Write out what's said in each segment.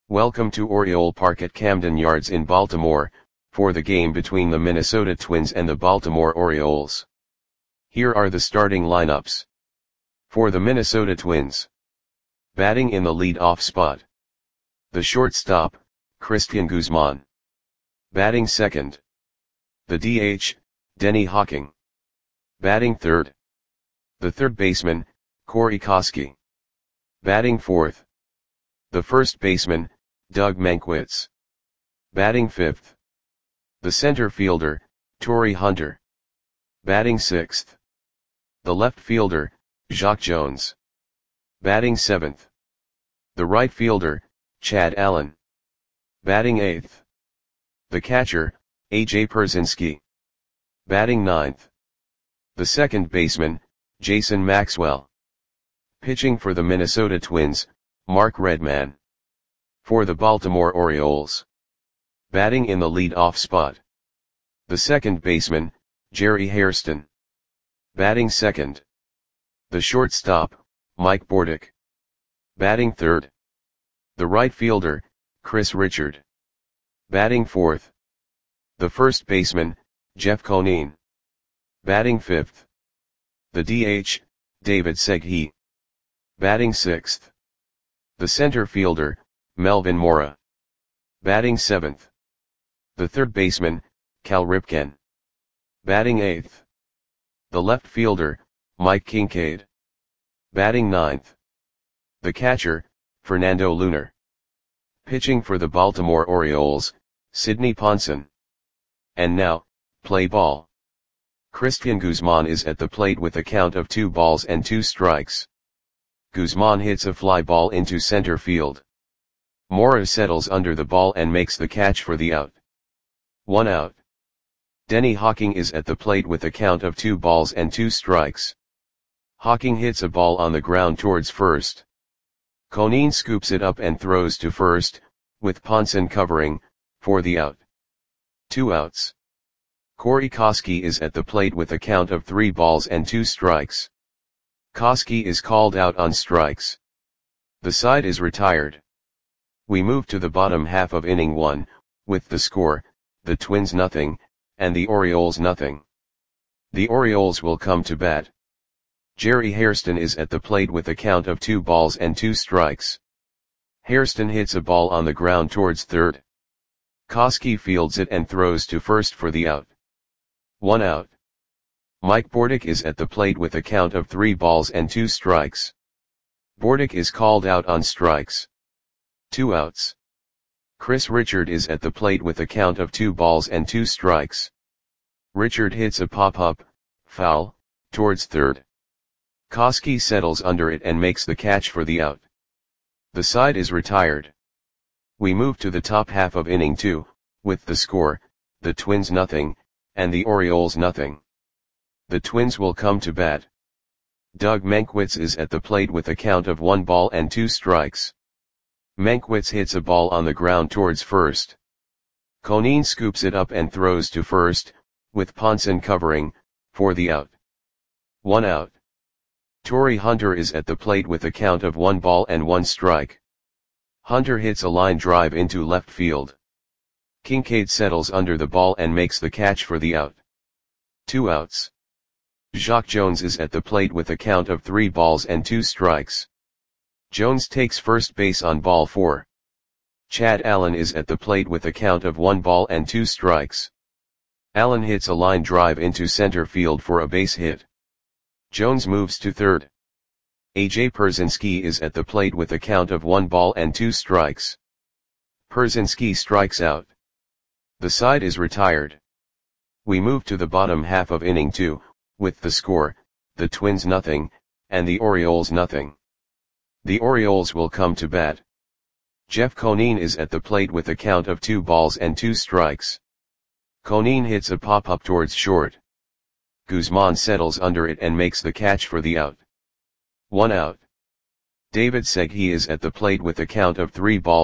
Welcome to Oriole Park at Camden Yards in Baltimore, for the game between the Minnesota Twins and the Baltimore Orioles. Here are the starting lineups. For the Minnesota Twins. Batting in the lead-off spot. The shortstop, Cristian Guzman. Batting second. The DH, Denny Hawking. Batting third. The third baseman, Corey Koskie. Batting fourth. The first baseman, Doug Mankiewicz. Batting fifth. The center fielder, Torii Hunter. Batting sixth. The left fielder, Jacque Jones. Batting seventh. The right fielder, Chad Allen. Batting eighth. The catcher, A.J. Pierzynski. Batting ninth. The second baseman, Jason Maxwell. Pitching for the Minnesota Twins, Mark Redman. For the Baltimore Orioles. Batting in the lead-off spot. The second baseman, Jerry Hairston. Batting second. The shortstop, Mike Bordick. Batting third. The right fielder, Chris Richard. Batting fourth. The first baseman, Jeff Conine. Batting fifth. The DH, David Segui. Batting sixth. The center fielder, Melvin Mora. Batting seventh. The third baseman, Cal Ripken. Batting eighth. The left fielder, Mike Kincaid. Batting ninth. The catcher, Fernando Lunar. Pitching for the Baltimore Orioles, Sidney Ponson. And now, play ball. Cristian Guzman is at the plate with a count of 2-2 Guzman hits a fly ball into center field. Mora settles under the ball and makes the catch for the out. 1 out. Denny Hawking is at the plate with a count of 2-2. Hawking hits a ball on the ground towards first. Conine scoops it up and throws to first, with Ponson covering, for the out. 2 outs. Corey Koskie is at the plate with a count of 3-2. Koskie is called out on strikes. The side is retired. We move to the bottom half of inning 1, with the score, the Twins 0, and the Orioles 0. The Orioles will come to bat. Jerry Hairston is at the plate with a count of 2-2. Hairston hits a ball on the ground towards third. Koskie fields it and throws to first for the out. 1 out. Mike Bordick is at the plate with a count of 3-2. Bordick is called out on strikes. 2 outs. Chris Richard is at the plate with a count of 2-2. Richard hits a pop-up, foul, towards third. Koskie settles under it and makes the catch for the out. The side is retired. We move to the top half of inning 2, with the score, the Twins 0, and the Orioles 0. The Twins will come to bat. Doug Mankiewicz is at the plate with a count of 1-2. Mankiewicz hits a ball on the ground towards first. Conine scoops it up and throws to first, with Ponson covering, for the out. 1 out. Torii Hunter is at the plate with a count of 1-1. Hunter hits a line drive into left field. Kincaid settles under the ball and makes the catch for the out. 2 outs. Jacque Jones is at the plate with a count of 3-2. Jones takes first base on ball 4. Chad Allen is at the plate with a count of 1-2. Allen hits a line drive into center field for a base hit. Jones moves to third. A.J. Pierzynski is at the plate with a count of 1-2. Pierzynski strikes out. The side is retired. We move to the bottom half of inning 2, with the score, the Twins 0, and the Orioles 0. The Orioles will come to bat. Jeff Conine is at the plate with a count of 2-2. Conine hits a pop-up towards short. Guzman settles under it and makes the catch for the out. 1 out. David Segui is at the plate with a count of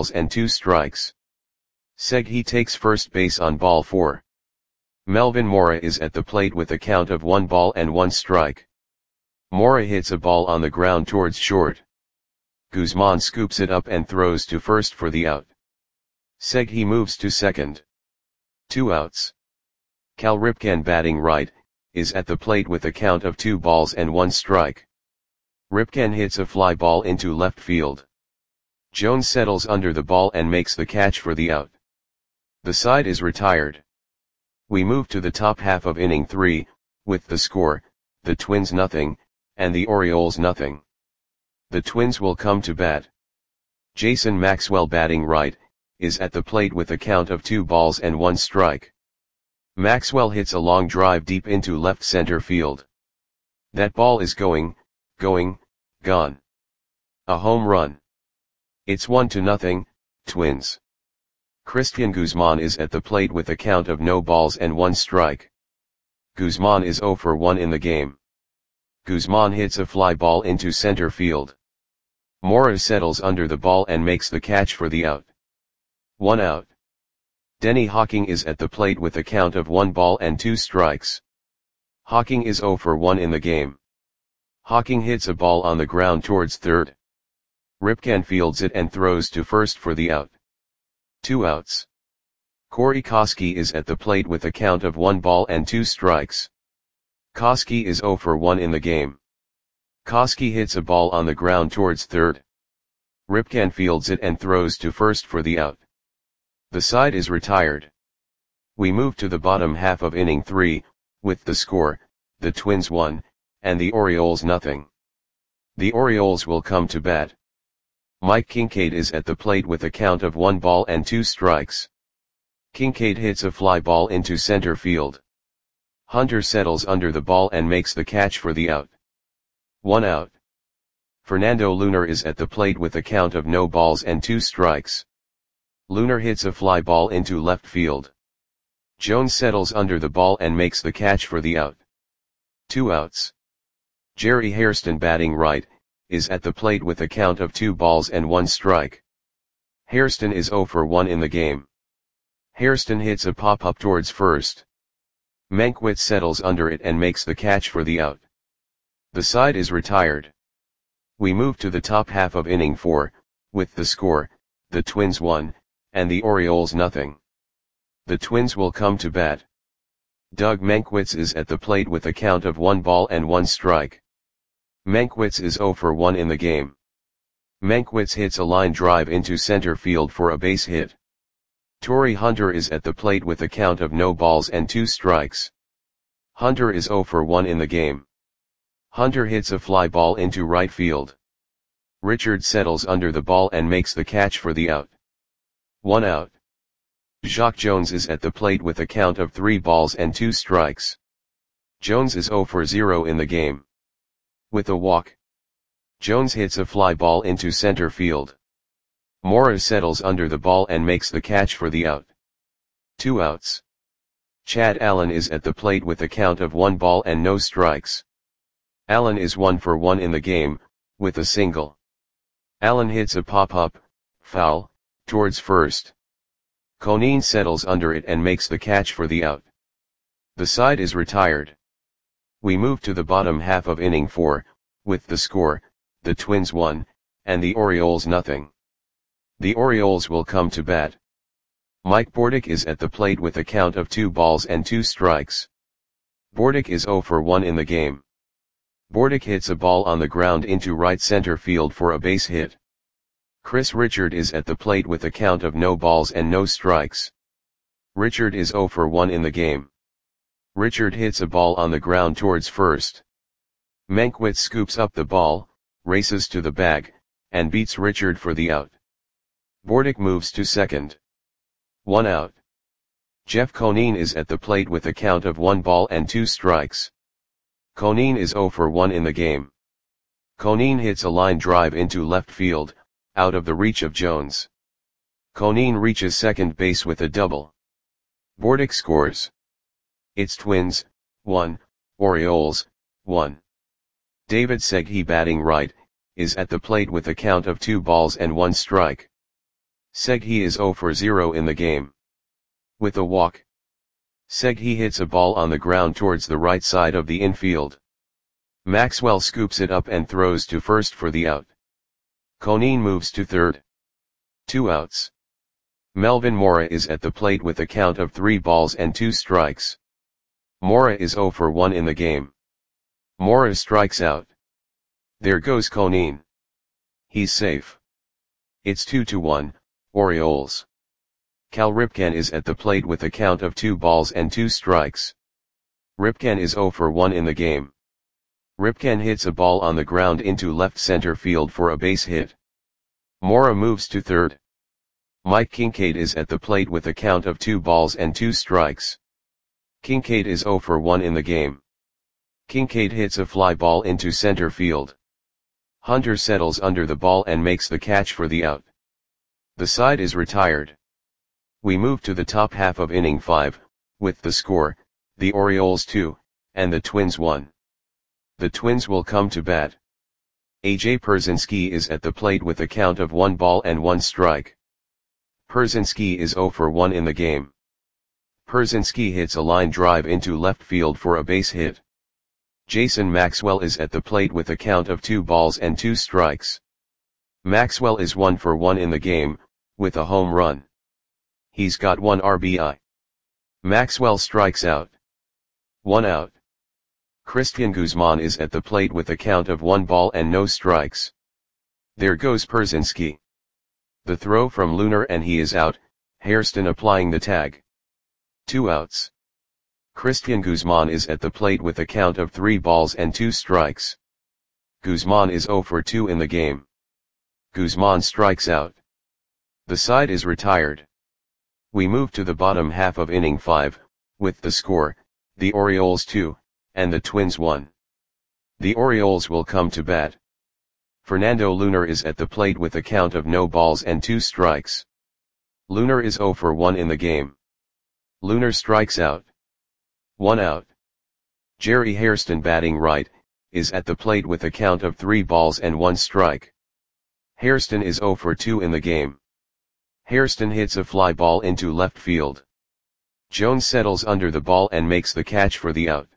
3-2. Segui takes first base on ball 4. Melvin Mora is at the plate with a count of 1-1. Mora hits a ball on the ground towards short. Guzman scoops it up and throws to first for the out. Seghi moves to second. 2 outs. Cal Ripken batting right, is at the plate with a count of 2 balls and 1 strike. Ripken hits a fly ball into left field. Jones settles under the ball and makes the catch for the out. The side is retired. We move to the top half of inning 3, with the score, the Twins nothing, and the Orioles nothing. The Twins will come to bat. Jason Maxwell batting right, is at the plate with a count of 2 balls and 1 strike. Maxwell hits a long drive deep into left center field. That ball is gone. A home run. It's 1-0, Twins. Christian Guzman is at the plate with a count of no balls and 1 strike. Guzman is 0 for 1 in the game. Guzman hits a fly ball into center field. Mora settles under the ball and makes the catch for the out. 1 out. Denny Hawking is at the plate with a count of 1 ball and 2 strikes. Hawking is 0 for 1 in the game. Hawking hits a ball on the ground towards third. Ripken fields it and throws to first for the out. 2 outs. Corey Koskie is at the plate with a count of 1 ball and 2 strikes. Koskie is 0 for 1 in the game. Koskie hits a ball on the ground towards third. Ripken fields it and throws to first for the out. The side is retired. We move to the bottom half of inning 3, with the score, the Twins 1, and the Orioles nothing. The Orioles will come to bat. Mike Kincaid is at the plate with a count of 1 ball and 2 strikes. Kincaid hits a fly ball into center field. Hunter settles under the ball and makes the catch for the out. 1 out. Fernando Lunar is at the plate with a count of no balls and 2 strikes. Lunar hits a fly ball into left field. Jones settles under the ball and makes the catch for the out. 2 outs. Jerry Hairston batting right, is at the plate with a count of 2 balls and 1 strike. Hairston is 0 for 1 in the game. Hairston hits a pop-up towards first. Mankiewicz settles under it and makes the catch for the out. The side is retired. We move to the top half of inning 4, with the score, the Twins 1, and the Orioles nothing. The Twins will come to bat. Doug Mankiewicz is at the plate with a count of 1 ball and 1 strike. Mankiewicz is 0 for 1 in the game. Mankiewicz hits a line drive into center field for a base hit. Torrey Hunter is at the plate with a count of no balls and 2 strikes. Hunter is 0 for 1 in the game. Hunter hits a fly ball into right field. Richard settles under the ball and makes the catch for the out. 1 out. Jacque Jones is at the plate with a count of 3 balls and 2 strikes. Jones is 0 for 0 in the game. With a walk. Jones hits a fly ball into center field. Mora settles under the ball and makes the catch for the out. 2 outs. Chad Allen is at the plate with a count of 1 ball and no strikes. Allen is 1 for 1 in the game, with a single. Allen hits a pop-up, foul, towards first. Conine settles under it and makes the catch for the out. The side is retired. We move to the bottom half of inning 4, with the score, the Twins 1, and the Orioles nothing. The Orioles will come to bat. Mike Bordick is at the plate with a count of 2 balls and 2 strikes. Bordick is 0 for 1 in the game. Bordick hits a ball on the ground into right center field for a base hit. Chris Richard is at the plate with a count of no balls and no strikes. Richard is 0 for 1 in the game. Richard hits a ball on the ground towards first. Mankiewicz scoops up the ball, races to the bag, and beats Richard for the out. Bordick moves to second. 1 out. Jeff Conine is at the plate with a count of 1 ball and 2 strikes. Conine is 0 for 1 in the game. Conine hits a line drive into left field, out of the reach of Jones. Conine reaches second base with a double. Bordick scores. It's Twins, 1, Orioles, 1. David Seghi batting right, is at the plate with a count of 2 balls and 1 strike. Seghi is 0 for 0 in the game. With a walk. Seghi hits a ball on the ground towards the right side of the infield. Maxwell scoops it up and throws to first for the out. Conine moves to third. 2 outs. Melvin Mora is at the plate with a count of 3 balls and 2 strikes. Mora is 0 for 1 in the game. Mora strikes out. There goes Conine. He's safe. It's 2-1, Orioles. Cal Ripken is at the plate with a count of 2 balls and 2 strikes. Ripken is 0 for 1 in the game. Ripken hits a ball on the ground into left center field for a base hit. Mora moves to third. Mike Kincaid is at the plate with a count of 2 balls and 2 strikes. Kincaid is 0 for 1 in the game. Kincaid hits a fly ball into center field. Hunter settles under the ball and makes the catch for the out. The side is retired. We move to the top half of inning 5, with the score, the Orioles 2, and the Twins 1. The Twins will come to bat. AJ Pierzynski is at the plate with a count of 1 ball and 1 strike. Pierzynski is 0 for 1 in the game. Pierzynski hits a line drive into left field for a base hit. Jason Maxwell is at the plate with a count of 2 balls and 2 strikes. Maxwell is 1 for 1 in the game, with a home run. He's got 1 RBI. Maxwell strikes out. 1 out. Christian Guzman is at the plate with a count of 1 ball and no strikes. There goes Pierzynski. The throw from Lunar and he is out, Hairston applying the tag. 2 outs. Christian Guzman is at the plate with a count of 3 balls and 2 strikes. Guzman is 0 for 2 in the game. Guzman strikes out. The side is retired. We move to the bottom half of inning 5, with the score, the Orioles 2, and the Twins 1. The Orioles will come to bat. Fernando Lunar is at the plate with a count of no balls and 2 strikes. Lunar is 0 for 1 in the game. Lunar strikes out. 1 out. Jerry Hairston, batting right, is at the plate with a count of 3 balls and 1 strike. Hairston is 0 for 2 in the game. Hairston hits a fly ball into left field. Jones settles under the ball and makes the catch for the out.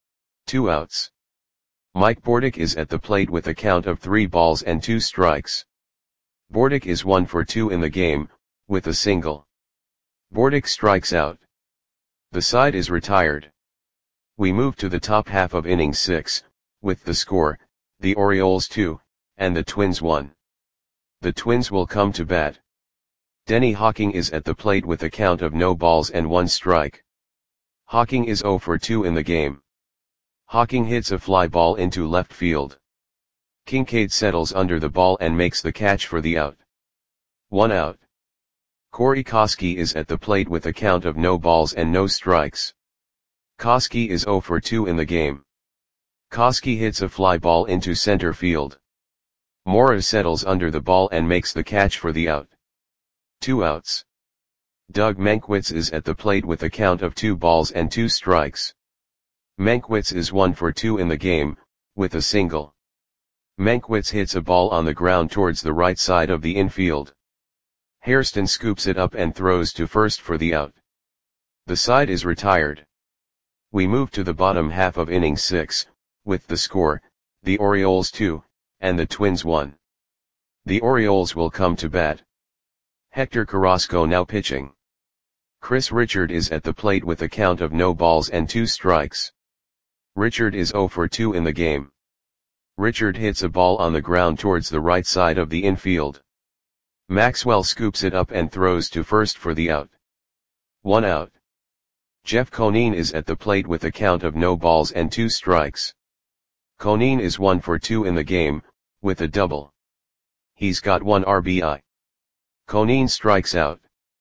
2 outs. Mike Bordick is at the plate with a count of 3 balls and 2 strikes. Bordick is 1 for 2 in the game, with a single. Bordick strikes out. The side is retired. We move to the top half of inning 6, with the score, the Orioles 2, and the Twins 1. The Twins will come to bat. Denny Hawking is at the plate with a count of no balls and 1 strike. Hawking is 0 for 2 in the game. Hawking hits a fly ball into left field. Kincaid settles under the ball and makes the catch for the out. 1 out. Corey Koskie is at the plate with a count of no balls and no strikes. Koskie is 0 for 2 in the game. Koskie hits a fly ball into center field. Mora settles under the ball and makes the catch for the out. 2 outs. Doug Mankiewicz is at the plate with a count of 2 balls and 2 strikes. Mankiewicz is 1 for 2 in the game, with a single. Mankiewicz hits a ball on the ground towards the right side of the infield. Hairston scoops it up and throws to first for the out. The side is retired. We move to the bottom half of inning 6, with the score, the Orioles 2, and the Twins 1. The Orioles will come to bat. Hector Carrasco now pitching. Chris Richard is at the plate with a count of no balls and 2 strikes. Richard is 0 for 2 in the game. Richard hits a ball on the ground towards the right side of the infield. Maxwell scoops it up and throws to first for the out. 1 out. Jeff Conine is at the plate with a count of no balls and 2 strikes. Conine is 1 for 2 in the game, with a double. He's got 1 RBI. Conine strikes out.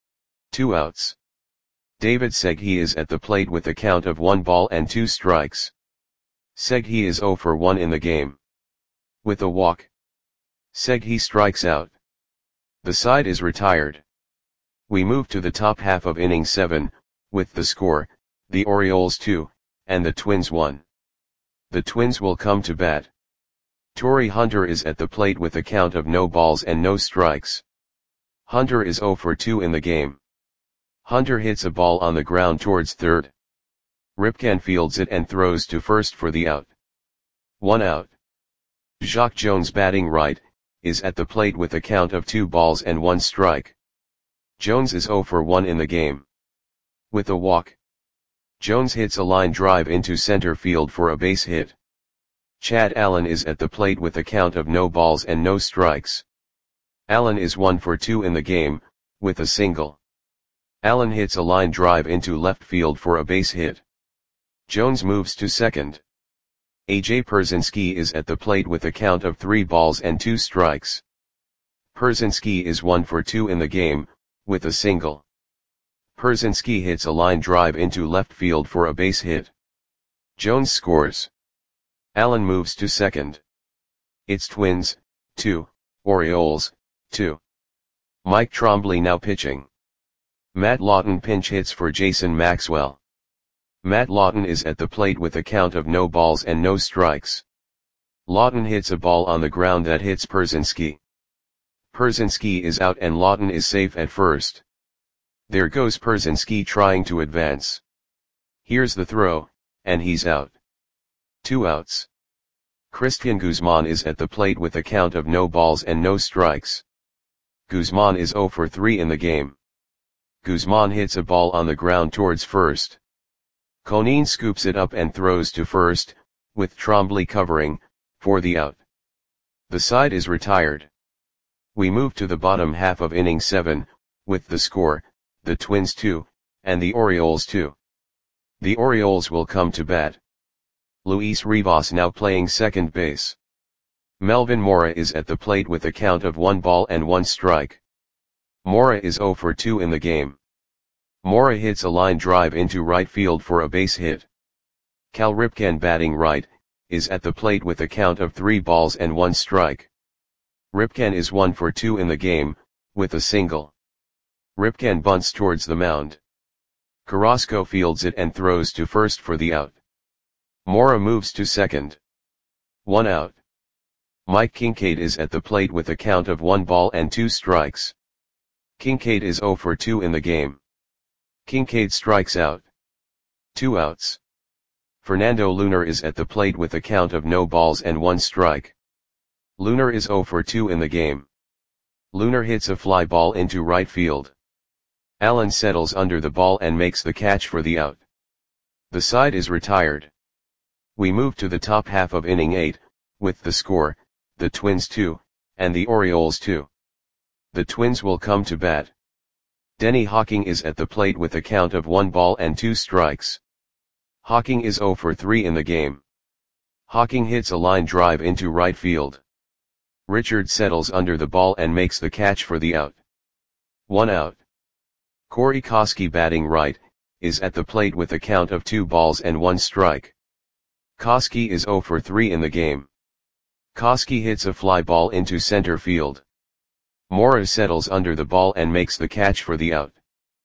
2 outs. David Segui is at the plate with a count of 1 ball and 2 strikes. Segui is 0 for 1 in the game. With a walk. Segui strikes out. The side is retired. We move to the top half of inning 7, with the score, the Orioles 2, and the Twins 1. The Twins will come to bat. Torrey Hunter is at the plate with a count of no balls and no strikes. Hunter is 0 for 2 in the game. Hunter hits a ball on the ground towards third. Ripken fields it and throws to first for the out. 1 out. Jacque Jones, batting right, is at the plate with a count of 2 balls and 1 strike. Jones is 0 for 1 in the game. With a walk, Jones hits a line drive into center field for a base hit. Chad Allen is at the plate with a count of no balls and no strikes. Allen is 1 for 2 in the game, with a single. Allen hits a line drive into left field for a base hit. Jones moves to second. A.J. Pierzynski is at the plate with a count of 3 balls and 2 strikes. Pierzynski is 1 for 2 in the game, with a single. Pierzynski hits a line drive into left field for a base hit. Jones scores. Allen moves to second. It's Twins, 2, Orioles, 2. Mike Trombley now pitching. Matt Lawton pinch hits for Jason Maxwell. Matt Lawton is at the plate with a count of no balls and no strikes. Lawton hits a ball on the ground that hits Pierzynski. Pierzynski is out and Lawton is safe at first. There goes Pierzynski trying to advance. Here's the throw, and he's out. 2 outs. Christian Guzman is at the plate with a count of no balls and no strikes. Guzman is 0 for 3 in the game. Guzman hits a ball on the ground towards first. Conine scoops it up and throws to first, with Trombley covering, for the out. The side is retired. We move to the bottom half of inning 7, with the score, the Twins 2, and the Orioles 2. The Orioles will come to bat. Luis Rivas now playing second base. Melvin Mora is at the plate with a count of 1 ball and 1 strike. Mora is 0 for 2 in the game. Mora hits a line drive into right field for a base hit. Cal Ripken batting right, is at the plate with a count of 3 balls and 1 strike. Ripken is 1 for 2 in the game, with a single. Ripken bunts towards the mound. Carrasco fields it and throws to first for the out. Mora moves to second. 1 out. Mike Kincaid is at the plate with a count of 1 ball and 2 strikes. Kincaid is 0 for 2 in the game. Kincaid strikes out. 2 outs. Fernando Lunar is at the plate with a count of no balls and 1 strike. Lunar is 0 for 2 in the game. Lunar hits a fly ball into right field. Allen settles under the ball and makes the catch for the out. The side is retired. We move to the top half of inning 8, with the score, the Twins 2, and the Orioles 2. The Twins will come to bat. Denny Hawking is at the plate with a count of 1 ball and 2 strikes. Hawking is 0 for 3 in the game. Hawking hits a line drive into right field. Richard settles under the ball and makes the catch for the out. 1 out. Corey Koskie batting right, is at the plate with a count of 2 balls and 1 strike. Koskie is 0 for 3 in the game. Koskie hits a fly ball into center field. Mora settles under the ball and makes the catch for the out.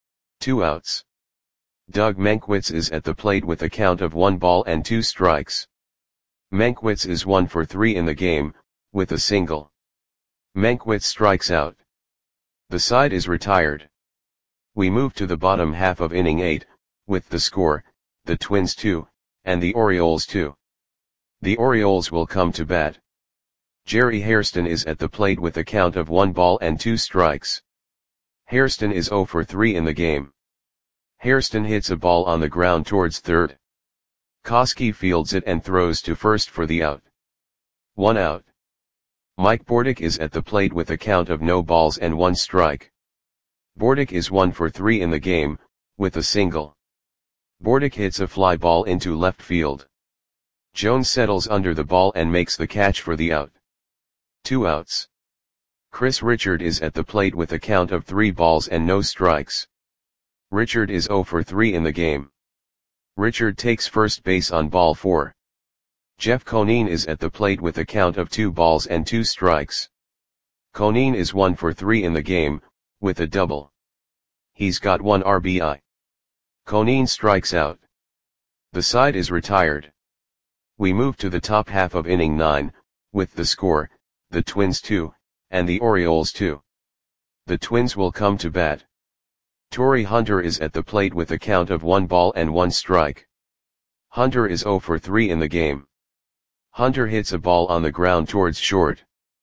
2 outs. Doug Mankiewicz is at the plate with a count of 1 ball and 2 strikes. Mankiewicz is 1 for 3 in the game, with a single. Mankiewicz strikes out. The side is retired. We move to the bottom half of inning 8, with the score, the Twins 2, and the Orioles 2. The Orioles will come to bat. Jerry Hairston is at the plate with a count of 1 ball and 2 strikes. Hairston is 0 for 3 in the game. Hairston hits a ball on the ground towards third. Koskie fields it and throws to first for the out. 1 out. Mike Bordick is at the plate with a count of no balls and 1 strike. Bordick is 1 for 3 in the game, with a single. Bordick hits a fly ball into left field. Jones settles under the ball and makes the catch for the out. 2 outs. Chris Richard is at the plate with a count of 3 balls and no strikes. Richard is 0 for 3 in the game. Richard takes first base on ball 4. Jeff Conine is at the plate with a count of 2 balls and 2 strikes. Conine is 1 for 3 in the game, with a double. He's got 1 RBI. Conine strikes out. The side is retired. We move to the top half of inning 9, with the score, the Twins 2, and the Orioles 2. The Twins will come to bat. Torrey Hunter is at the plate with a count of 1 ball and 1 strike. Hunter is 0 for 3 in the game. Hunter hits a ball on the ground towards short.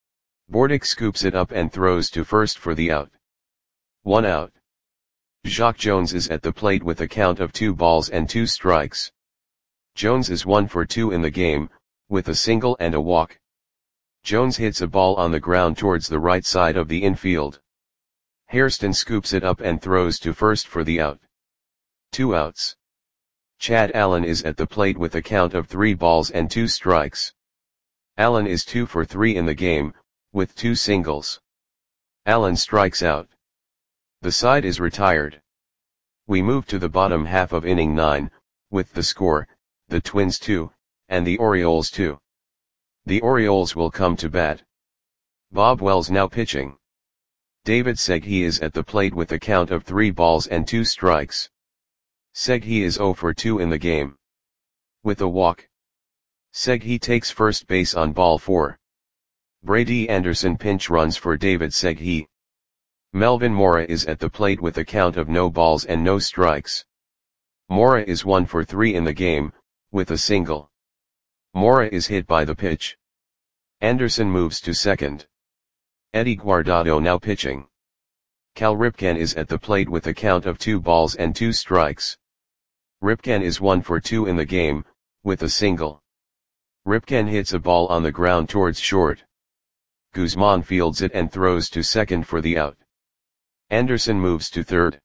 Bordick scoops it up and throws to first for the out. 1 out. Jacque Jones is at the plate with a count of 2 balls and 2 strikes. Jones is 1 for 2 in the game, with a single and a walk. Jones hits a ball on the ground towards the right side of the infield. Hairston scoops it up and throws to first for the out. 2 outs. Chad Allen is at the plate with a count of 3 balls and 2 strikes. Allen is 2 for 3 in the game, with 2 singles. Allen strikes out. The side is retired. We move to the bottom half of inning 9, with the score, the Twins 2, and the Orioles 2. The Orioles will come to bat. Bob Wells now pitching. David Segui is at the plate with a count of 3 balls and 2 strikes. Segui is 0 for 2 in the game. With a walk. Segui takes first base on ball 4. Brady Anderson pinch runs for David Segui. Melvin Mora is at the plate with a count of no balls and no strikes. Mora is 1 for 3 in the game, with a single. Mora is hit by the pitch. Anderson moves to second. Eddie Guardado now pitching. Cal Ripken is at the plate with a count of 2 balls and 2 strikes. Ripken is 1 for 2 in the game, with a single. Ripken hits a ball on the ground towards short. Guzman fields it and throws to second for the out. Anderson moves to third.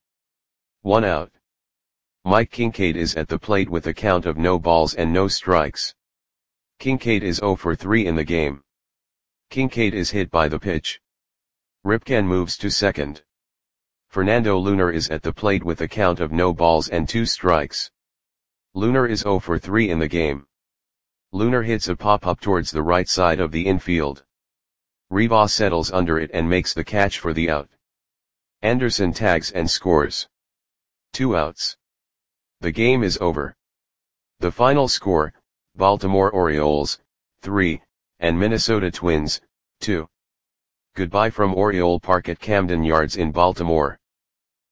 1 out. Mike Kincaid is at the plate with a count of no balls and no strikes. Kincaid is 0 for 3 in the game. Kincaid is hit by the pitch. Ripken moves to second. Fernando Lunar is at the plate with a count of no balls and 2 strikes. Lunar is 0 for 3 in the game. Lunar hits a pop-up towards the right side of the infield. Rivas settles under it and makes the catch for the out. Anderson tags and scores. 2 outs. The game is over. The final score, Baltimore Orioles, 3, and Minnesota Twins, 2. Goodbye from Oriole Park at Camden Yards in Baltimore.